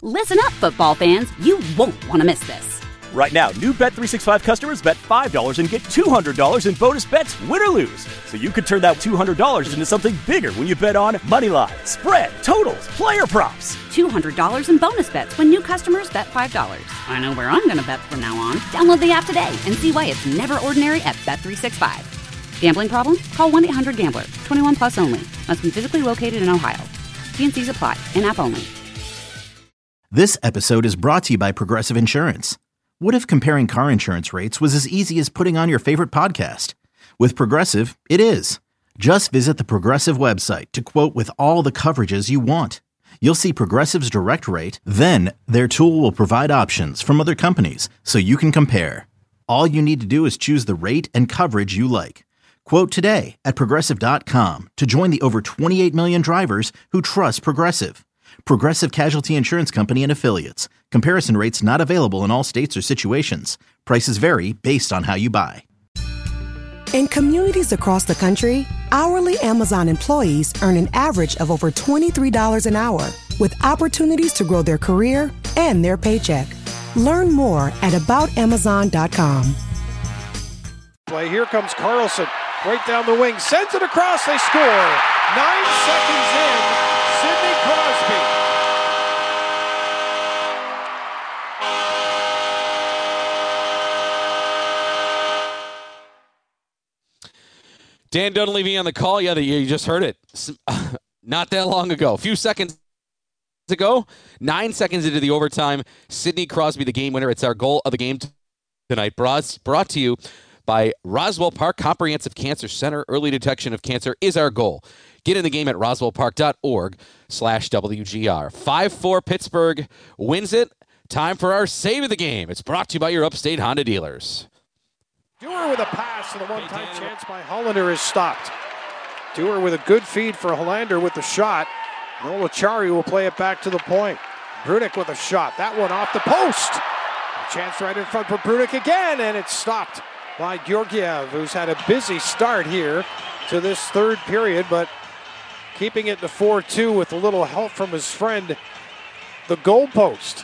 Listen up, football fans. You won't want to miss this. Right now, new Bet365 customers bet $5 and get $200 in bonus bets, win or lose. So you could turn that $200 into something bigger when you bet on moneyline, spread, totals, player props. $200 in bonus bets when new customers bet $5. I know where I'm going to bet from now on. Download the app today and see why it's never ordinary at Bet365. Gambling problem? Call 1-800-GAMBLER. 21 plus only. Must be physically located in Ohio. T&Cs apply. In-app only. This episode is brought to you by Progressive Insurance. What if comparing car insurance rates was as easy as putting on your favorite podcast? With Progressive, it is. Just visit the Progressive website to quote with all the coverages you want. You'll see Progressive's direct rate, then their tool will provide options from other companies so you can compare. All you need to do is choose the rate and coverage you like. Quote today at Progressive.com to join the over 28 million drivers who trust Progressive. Progressive Casualty Insurance Company and Affiliates. Comparison rates not available in all states or situations. Prices vary based on how you buy. In communities across the country, hourly Amazon employees earn an average of over $23 an hour, with opportunities to grow their career and their paycheck. Learn more at aboutamazon.com. Play. Here comes Carlson. Right down the wing. Sends it across. They score. 9 seconds in. Sidney Crosby. Dan Dunleavy on the call. Yeah, you just heard it. Not that long ago. A few seconds ago. 9 seconds into the overtime. Sidney Crosby, the game winner. It's our goal of the game tonight. Brought to you by Roswell Park Comprehensive Cancer Center. Early detection of cancer is our goal. Get in the game at roswellpark.org/WGR. 5-4 Pittsburgh wins it. Time for our save of the game. It's brought to you by your Upstate Honda dealers. Dewar with a pass and a one-time chance by Hollander is stopped. Dewar with a good feed for Hollander with the shot. Nola Chari will play it back to the point. Brunick with a shot. That one off the post. A chance right in front for Brunick again, and it's stopped by Georgiev, who's had a busy start here to this third period, but keeping it to 4-2 with a little help from his friend, the goalpost.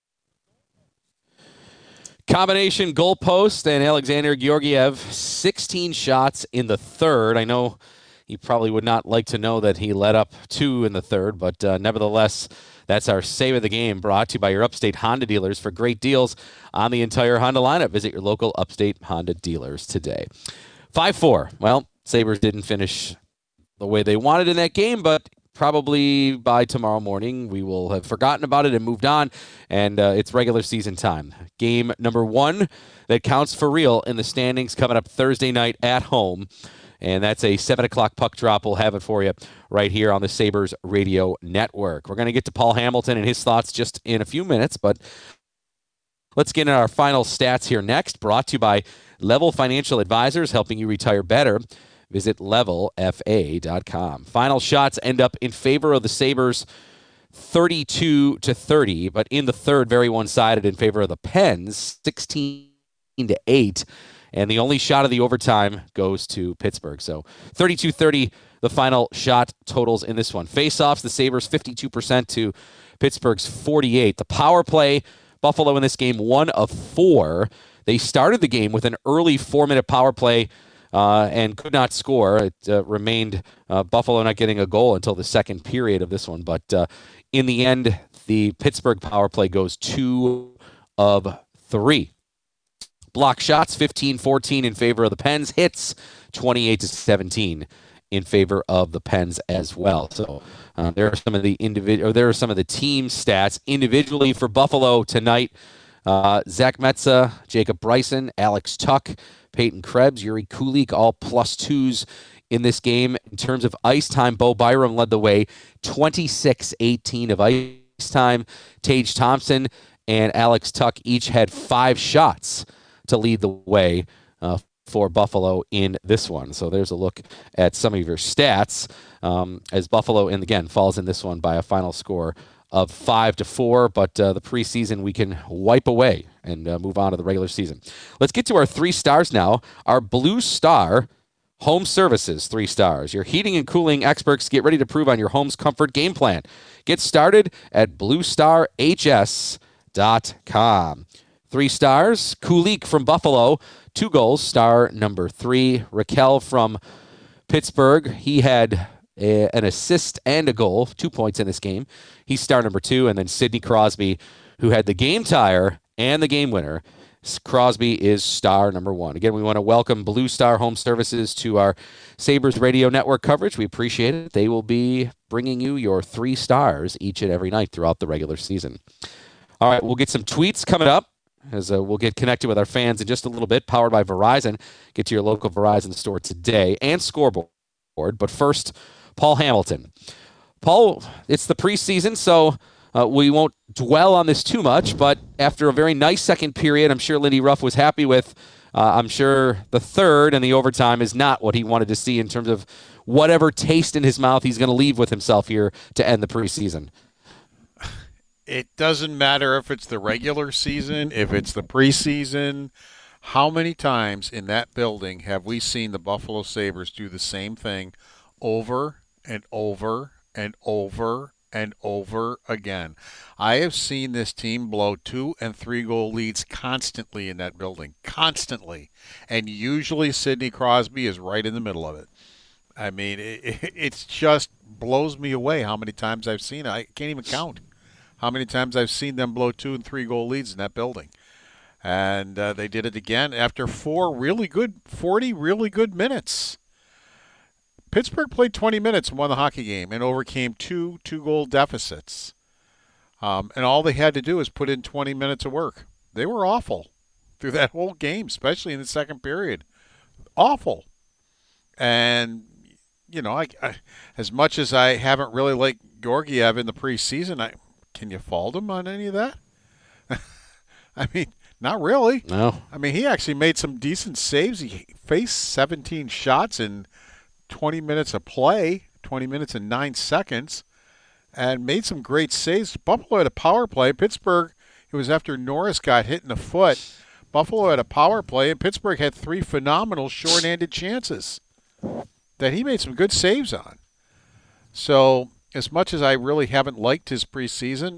Combination goalpost and Alexander Georgiev, 16 shots in the third. I know he probably would not like to know that he let up 2 in the third, but nevertheless, that's our save of the game, brought to you by your Upstate Honda dealers. For great deals on the entire Honda lineup, visit your local Upstate Honda dealers today. 5-4. Well, Sabres didn't finish the way they wanted in that game, but probably by tomorrow morning we will have forgotten about it and moved on, and it's regular season time. Game number 1 that counts for real in the standings coming up Thursday night at home. And that's a 7 o'clock puck drop. We'll have it for you right here on the Sabres Radio Network. We're going to get to Paul Hamilton and his thoughts just in a few minutes, but let's get into our final stats here next. Brought to you by Level Financial Advisors, helping you retire better. Visit levelfa.com. Final shots end up in favor of the Sabres, 32-30, but in the third, very one-sided in favor of the Pens, 16-8. And the only shot of the overtime goes to Pittsburgh. So 32-30, the final shot totals in this one. Face-offs, the Sabres 52% to Pittsburgh's 48%. The power play, Buffalo in this game 1 of 4. They started the game with an early 4-minute power play and could not score. It remained Buffalo not getting a goal until the second period of this one. But in the end, the Pittsburgh power play goes 2 of 3. Block shots, 15-14 in favor of the Pens. Hits, 28-17 in favor of the Pens as well. So there are some of the team stats individually for Buffalo tonight. Zach Metza, Jacob Bryson, Alex Tuck, Peyton Krebs, Yuri Kulik, all +2s in this game. In terms of ice time, Bo Byram led the way, 26-18 of ice time. Tage Thompson and Alex Tuck each had 5 shots to lead the way for Buffalo in this one. So there's a look at some of your stats as Buffalo, and again, falls in this one by a final score of 5-4, but the preseason we can wipe away and move on to the regular season. Let's get to our 3 stars now. Our blue star, Home Services, 3 stars. Your heating and cooling experts get ready to prove on your home's comfort game plan. Get started at BlueStarHS.com. 3 stars. Kulik from Buffalo, 2 goals, star number 3. Raquel from Pittsburgh, he had an assist and a goal, 2 points in this game. He's star number 2. And then Sidney Crosby, who had the game tire and the game winner. Crosby is star number 1. Again, we want to welcome Blue Star Home Services to our Sabres Radio Network coverage. We appreciate it. They will be bringing you your 3 stars each and every night throughout the regular season. All right, we'll get some tweets coming up as we'll get connected with our fans in just a little bit, powered by Verizon. Get to your local Verizon store today and scoreboard. But first, Paul Hamilton. Paul, it's the preseason, so we won't dwell on this too much, but after a very nice second period, I'm sure Lindy Ruff was happy with. I'm sure the third and the overtime is not what he wanted to see in terms of whatever taste in his mouth he's going to leave with himself here to end the preseason. It doesn't matter if it's the regular season, if it's the preseason. How many times in that building have we seen the Buffalo Sabres do the same thing over and over and over and over again? I have seen this team blow 2 and 3 goal leads constantly in that building, constantly. And usually Sidney Crosby is right in the middle of it. I mean, it's just blows me away how many times I've seen it. I can't even count how many times I've seen them blow 2 and 3 goal leads in that building. And they did it again after 40 really good minutes. Pittsburgh played 20 minutes and won the hockey game and overcame 2 two-goal deficits. And all they had to do was put in 20 minutes of work. They were awful through that whole game, especially in the second period. Awful. And, you know, I as much as I haven't really liked Georgiev in the preseason, can you fault him on any of that? I mean, not really. No. I mean, he actually made some decent saves. He faced 17 shots in 20 minutes of play, 20 minutes and 9 seconds, and made some great saves. Buffalo had a power play. Pittsburgh, it was after Norris got hit in the foot. Buffalo had a power play, and Pittsburgh had 3 phenomenal shorthanded chances that he made some good saves on. So as much as I really haven't liked his preseason,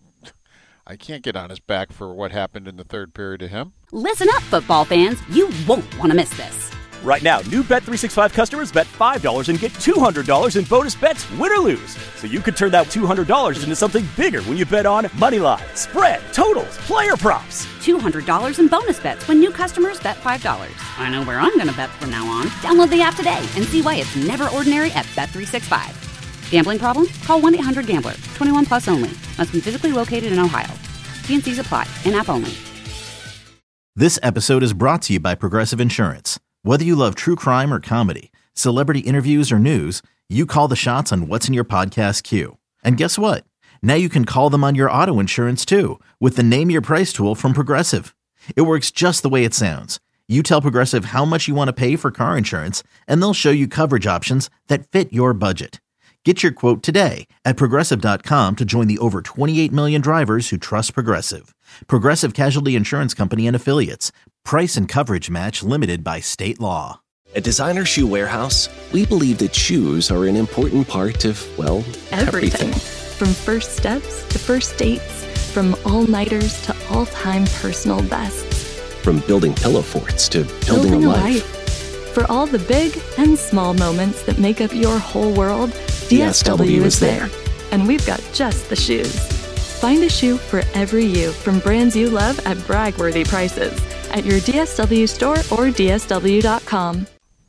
I can't get on his back for what happened in the third period to him. Listen up, football fans. You won't want to miss this. Right now, new Bet365 customers bet $5 and get $200 in bonus bets, win or lose. So you could turn that $200 into something bigger when you bet on moneyline, spread, totals, player props. $200 in bonus bets when new customers bet $5. I know where I'm going to bet from now on. Download the app today and see why it's never ordinary at Bet365. Gambling problem? Call 1-800-GAMBLER. 21 plus only. Must be physically located in Ohio. T&Cs apply. In-app only. This episode is brought to you by Progressive Insurance. Whether you love true crime or comedy, celebrity interviews or news, you call the shots on what's in your podcast queue. And guess what? Now you can call them on your auto insurance too with the Name Your Price tool from Progressive. It works just the way it sounds. You tell Progressive how much you want to pay for car insurance, and they'll show you coverage options that fit your budget. Get your quote today at Progressive.com to join the over 28 million drivers who trust Progressive. Progressive Casualty Insurance Company and Affiliates. Price and coverage match limited by state law. At Designer Shoe Warehouse, we believe that shoes are an important part of, well, everything. From first steps to first dates, from all-nighters to all-time personal bests. From building pillow forts to building a life. For all the big and small moments that make up your whole world, DSW is there. And we've got just the shoes. Find a shoe for every you from brands you love at brag-worthy prices at your DSW store or DSW.com.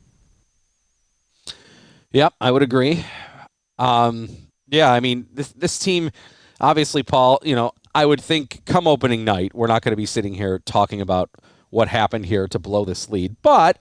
Yep, I would agree. Yeah, I mean, this team, obviously, Paul, you know, I would think come opening night, we're not going to be sitting here talking about what happened here to blow this lead. But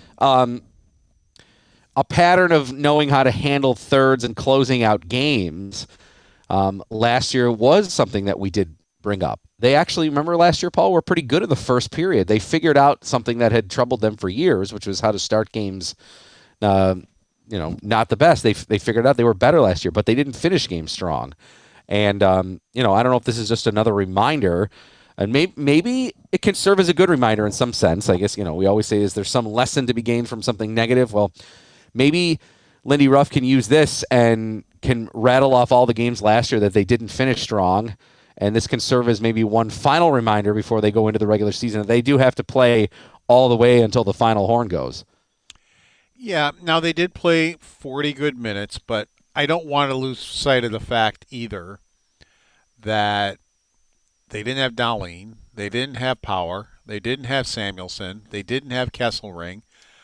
a pattern of knowing how to handle thirds and closing out games last year was something that we did bring up. They actually, remember last year, Paul, were pretty good in the first period. They figured out something that had troubled them for years, which was how to start games, not the best. They figured out they were better last year, but they didn't finish games strong. And, I don't know if this is just another reminder And maybe it can serve as a good reminder in some sense. I guess, we always say, is there some lesson to be gained from something negative? Well, maybe Lindy Ruff can use this and can rattle off all the games last year that they didn't finish strong. And this can serve as maybe one final reminder before they go into the regular season. They do have to play all the way until the final horn goes. Yeah, now they did play 40 good minutes, but I don't want to lose sight of the fact either that they didn't have Dahlin, they didn't have Power, they didn't have Samuelsson, they didn't have Kesselring.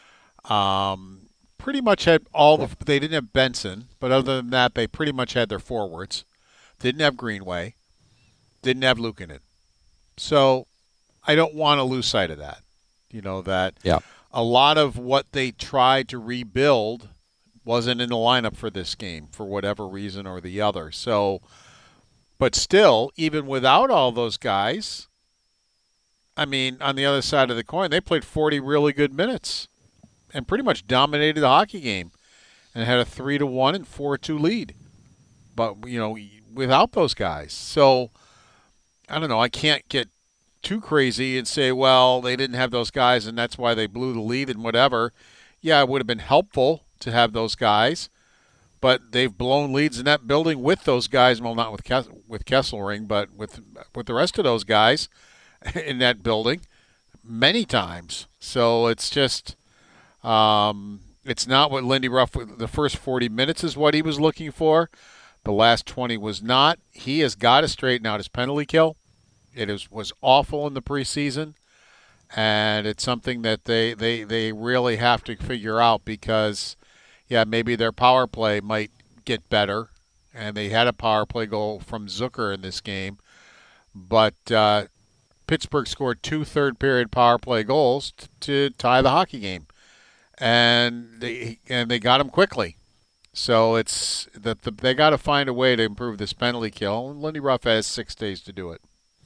Pretty much had they didn't have Benson, but other than that, they pretty much had their forwards. Didn't have Greenway, didn't have Luukkonen. So I don't want to lose sight of that. A lot of what they tried to rebuild wasn't in the lineup for this game for whatever reason or the other. So, but still, even without all those guys, I mean, on the other side of the coin, they played 40 really good minutes and pretty much dominated the hockey game and had a 3-1 and 4-2 lead. But, without those guys. So, I don't know. I can't get too crazy and say, well, they didn't have those guys and that's why they blew the lead and whatever. Yeah, it would have been helpful to have those guys, but they've blown leads in that building with those guys. Well, not with Kesselring, but with the rest of those guys in that building many times. So it's just it's not what Lindy Ruff, the first 40 minutes is what he was looking for. The last 20 was not. He has got to straighten out his penalty kill. It was awful in the preseason, and it's something that they really have to figure out because, yeah, maybe their power play might get better, and they had a power play goal from Zucker in this game, but Pittsburgh scored 2 third-period power play goals to tie the hockey game, and they got them quickly. So it's that they got to find a way to improve this penalty kill, and Lindy Ruff has 6 days to do it.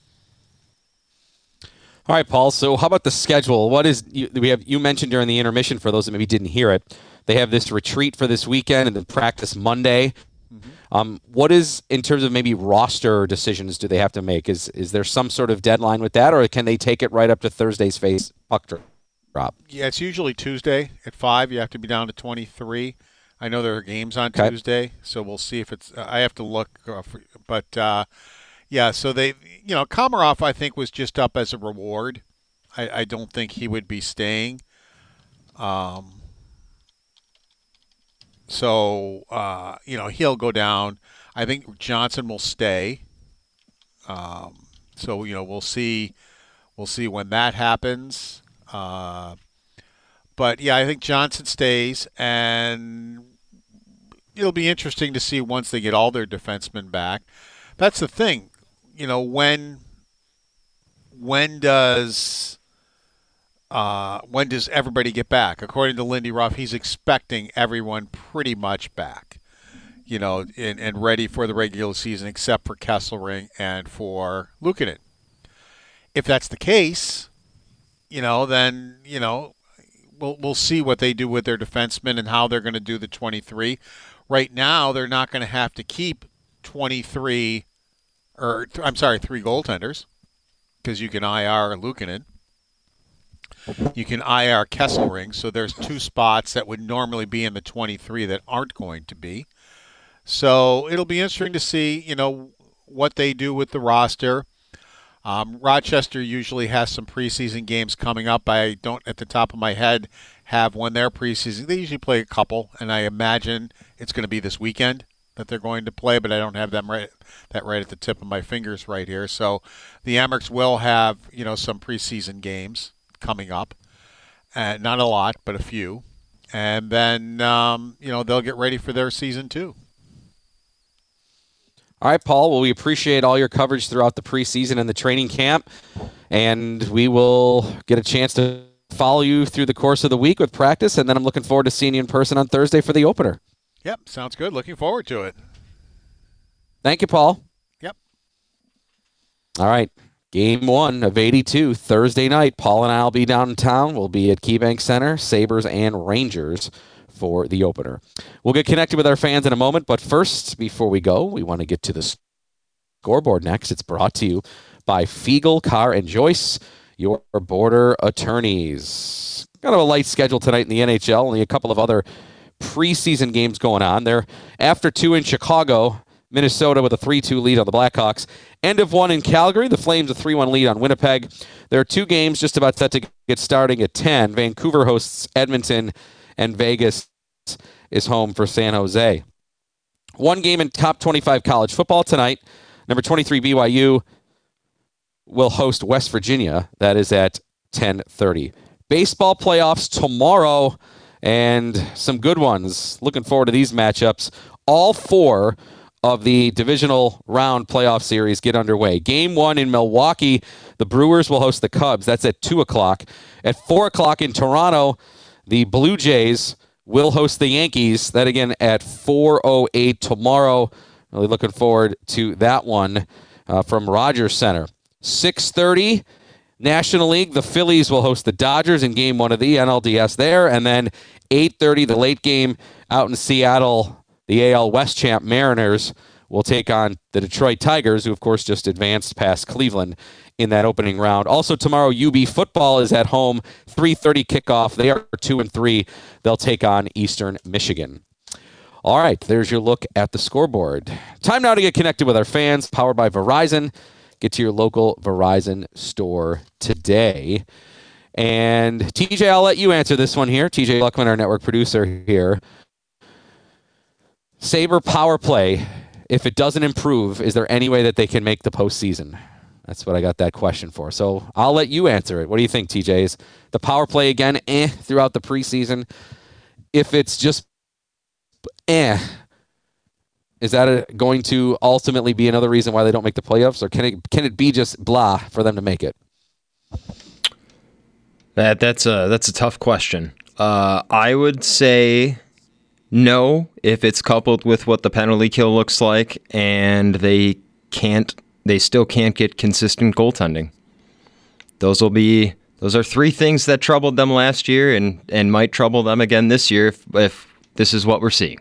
All right, Paul. So how about the schedule? You mentioned during the intermission, for those that maybe didn't hear it, they have this retreat for this weekend and then practice Monday. Mm-hmm. What is, in terms of maybe roster decisions, do they have to make? Is there some sort of deadline with that, or can they take it right up to Thursday's puck drop? Yeah, it's usually Tuesday at 5. You have to be down to 23. I know there are games on Tuesday, so we'll see if it's. I have to look, but. Yeah, so Komarov, I think, was just up as a reward. I don't think he would be staying. So he'll go down. I think Johnson will stay. So, we'll see when that happens. But, yeah, I think Johnson stays, and it'll be interesting to see once they get all their defensemen back. That's the thing. When does everybody get back? According to Lindy Ruff, he's expecting everyone pretty much back, and ready for the regular season, except for Kesselring and for Luukkonen. If that's the case, then we'll see what they do with their defensemen and how they're going to do the 23. Right now, they're not going to have to keep 3 goaltenders, because you can IR Luukkonen. You can IR Kesselring, so there's 2 spots that would normally be in the 23 that aren't going to be. So it'll be interesting to see, what they do with the roster. Rochester usually has some preseason games coming up. I don't, at the top of my head, have when their preseason. They usually play a couple, and I imagine it's going to be this weekend that they're going to play, but I don't have them right at the tip of my fingers right here. So the Amerks will have, some preseason games coming up. Not a lot, but a few. And then, they'll get ready for their season too. All right, Paul. Well, we appreciate all your coverage throughout the preseason and the training camp, and we will get a chance to follow you through the course of the week with practice, and then I'm looking forward to seeing you in person on Thursday for the opener. Yep, sounds good. Looking forward to it. Thank you, Paul. Yep. All right. Game 1 of 82, Thursday night. Paul and I will be downtown. We'll be at KeyBank Center, Sabres and Rangers for the opener. We'll get connected with our fans in a moment, but first, before we go, we want to get to the scoreboard next. It's brought to you by Fiegel, Carr, and Joyce, your border attorneys. Kind of a light schedule tonight in the NHL. Only a couple of other preseason games going on. They're after 2 in Chicago, Minnesota with a 3-2 lead on the Blackhawks. End of 1 in Calgary. The Flames a 3-1 lead on Winnipeg. There are 2 games just about set to get starting at 10. Vancouver hosts Edmonton, and Vegas is home for San Jose. 1 game in top 25 college football tonight. Number 23 BYU will host West Virginia. That is at 10:30. Baseball playoffs tomorrow, and some good ones. Looking forward to these matchups. All 4 of the divisional round playoff series get underway. Game 1 in Milwaukee, the Brewers will host the Cubs. That's at 2 o'clock. At 4 o'clock in Toronto, the Blue Jays will host the Yankees. That again at 4:08 tomorrow. Really looking forward to that one from Rogers Center. 6:30, National League, the Phillies will host the Dodgers in Game 1 of the NLDS there. And then 8:30, the late game out in Seattle, the AL West champ Mariners will take on the Detroit Tigers, who, of course, just advanced past Cleveland in that opening round. Also tomorrow, UB football is at home, 3:30 kickoff. They are 2-3. They'll take on Eastern Michigan. All right, there's your look at the scoreboard. Time now to get connected with our fans, powered by Verizon. Get to your local Verizon store today. And TJ, I'll let you answer this one here. TJ Luckman, our network producer here. Sabre power play, if it doesn't improve, is there any way that they can make the postseason? That's what I got that question for. So I'll let you answer it. What do you think, TJ? Is the power play again throughout the preseason? If it's just is that going to ultimately be another reason why they don't make the playoffs, or can it be just blah for them to make it? That's a tough question. I would say no if it's coupled with what the penalty kill looks like, and they still can't get consistent goaltending. Those are 3 things that troubled them last year and might trouble them again this year if this is what we're seeing.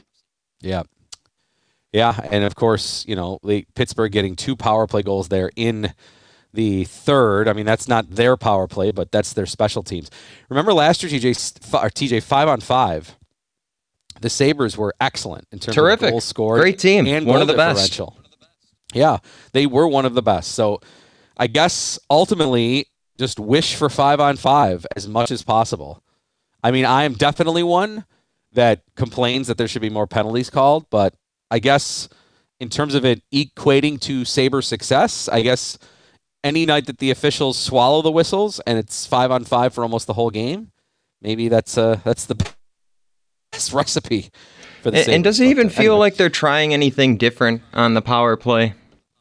Yeah, and of course, Pittsburgh getting 2 power play goals there in the third. I mean, that's not their power play, but that's their special teams. Remember last year, TJ 5-on-5, the Sabres were excellent in terms of goals scored. Great team. And one of the best. Yeah, they were one of the best. So I guess ultimately just wish for 5-on-5 as much as possible. I mean, I am definitely one that complains that there should be more penalties called, but I guess in terms of it equating to Sabre success, I guess any night that the officials swallow the whistles and it's 5-on-5 for almost the whole game, maybe that's the best recipe for the Sabres. And does it even feel like they're trying anything different on the power play?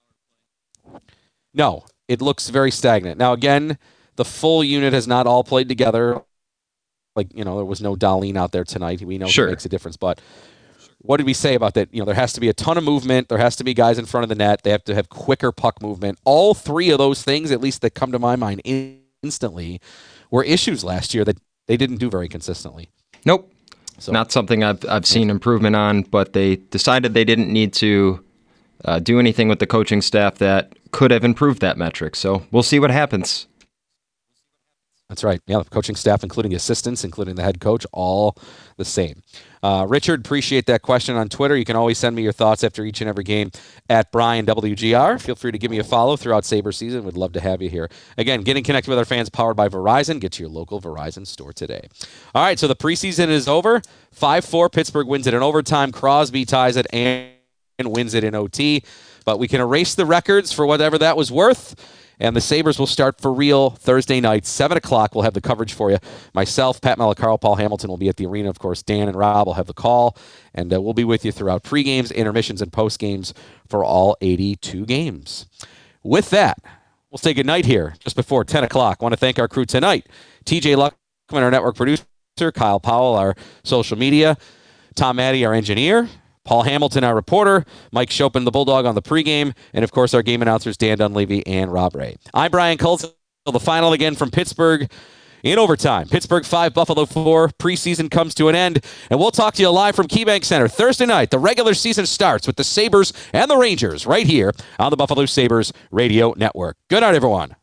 No, it looks very stagnant. Now, again, the full unit has not all played together. There was no Dahlin out there tonight. We know he makes a difference, but what did we say about that? There has to be a ton of movement. There has to be guys in front of the net. They have to have quicker puck movement. All 3 of those things, at least that come to my mind instantly, were issues last year that they didn't do very consistently. Nope. So, not something I've seen improvement on, but they decided they didn't need to do anything with the coaching staff that could have improved that metric. So we'll see what happens. That's right. Yeah, the coaching staff, including assistants, including the head coach, all the same. Richard, appreciate that question on Twitter. You can always send me your thoughts after each and every game at BrianWGR. Feel free to give me a follow throughout Sabre season. We'd love to have you here. Again, getting connected with our fans, powered by Verizon. Get to your local Verizon store today. All right, so the preseason is over. 5-4, Pittsburgh wins it in overtime. Crosby ties it and wins it in OT. But we can erase the records for whatever that was worth. And the Sabres will start for real Thursday night, 7 o'clock. We'll have the coverage for you. Myself, Pat Malacarl, Paul Hamilton will be at the arena. Of course, Dan and Rob will have the call. And we'll be with you throughout pre-games, intermissions, and post-games for all 82 games. With that, we'll say goodnight here just before 10 o'clock. I want to thank our crew tonight. TJ Luckman, our network producer. Kyle Powell, our social media. Tom Maddy, our engineer. Paul Hamilton, our reporter, Mike Chopin, the Bulldog, on the pregame, and, of course, our game announcers, Dan Dunleavy and Rob Ray. I'm Brian Colton. The final again from Pittsburgh in overtime. Pittsburgh 5, Buffalo 4. Preseason comes to an end, and we'll talk to you live from KeyBank Center Thursday night. The regular season starts with the Sabres and the Rangers right here on the Buffalo Sabres Radio Network. Good night, everyone.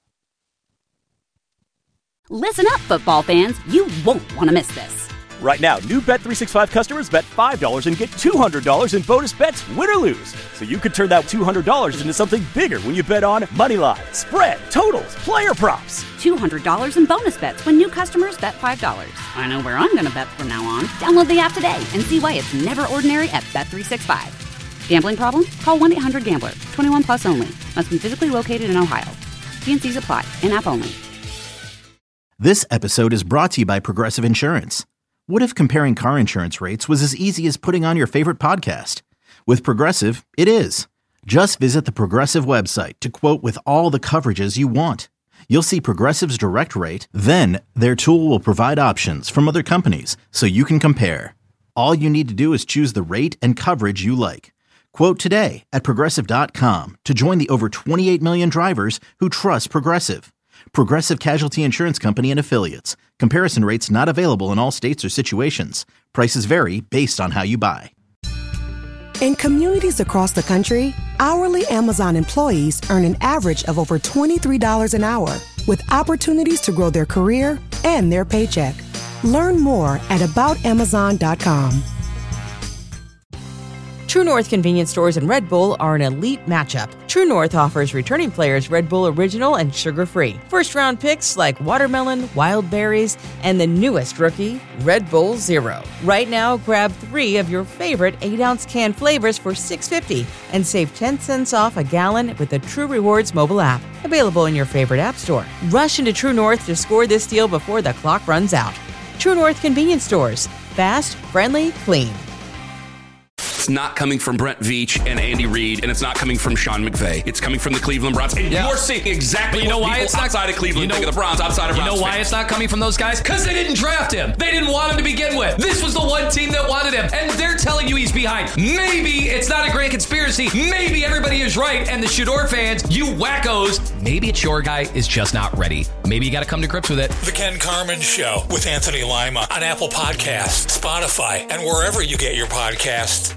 Listen up, football fans. You won't want to miss this. Right now, new Bet365 customers bet $5 and get $200 in bonus bets, win or lose. So you could turn that $200 into something bigger when you bet on moneyline, spread, totals, player props. $200 in bonus bets when new customers bet $5. I know where I'm going to bet from now on. Download the app today and see why it's never ordinary at Bet365. Gambling problem? Call 1-800-GAMBLER. 21 plus only. Must be physically located in Ohio. T&Cs apply. In-app only. This episode is brought to you by Progressive Insurance. What if comparing car insurance rates was as easy as putting on your favorite podcast? With Progressive, it is. Just visit the Progressive website to quote with all the coverages you want. You'll see Progressive's direct rate, then their tool will provide options from other companies so you can compare. All you need to do is choose the rate and coverage you like. Quote today at Progressive.com to join the over 28 million drivers who trust Progressive. Progressive Casualty Insurance Company and Affiliates. Comparison rates not available in all states or situations. Prices vary based on how you buy. In communities across the country, hourly Amazon employees earn an average of over $23 an hour, with opportunities to grow their career and their paycheck. Learn more at aboutamazon.com. True North convenience stores and Red Bull are an elite matchup. True North offers returning players Red Bull Original and sugar-free. First-round picks like watermelon, wild berries, and the newest rookie, Red Bull Zero. Right now, grab 3 of your favorite 8-ounce can flavors for $6.50 and save 10 cents off a gallon with the True Rewards mobile app. Available in your favorite app store. Rush into True North to score this deal before the clock runs out. True North convenience stores. Fast, friendly, clean. It's not coming from Brent Veach and Andy Reid, and it's not coming from Sean McVay. It's coming from the Cleveland Browns. And you're seeing exactly what people outside of Cleveland think of the Browns, outside of Browns. You know why it's not coming from those guys? Because they didn't draft him. They didn't want him to begin with. This was the one team that wanted him, and they're telling you he's behind. Maybe it's not a grand conspiracy. Maybe everybody is right, and the Shador fans, you wackos, maybe it's your guy is just not ready. Maybe you got to come to grips with it. The Ken Carman Show with Anthony Lima on Apple Podcasts, Spotify, and wherever you get your podcasts.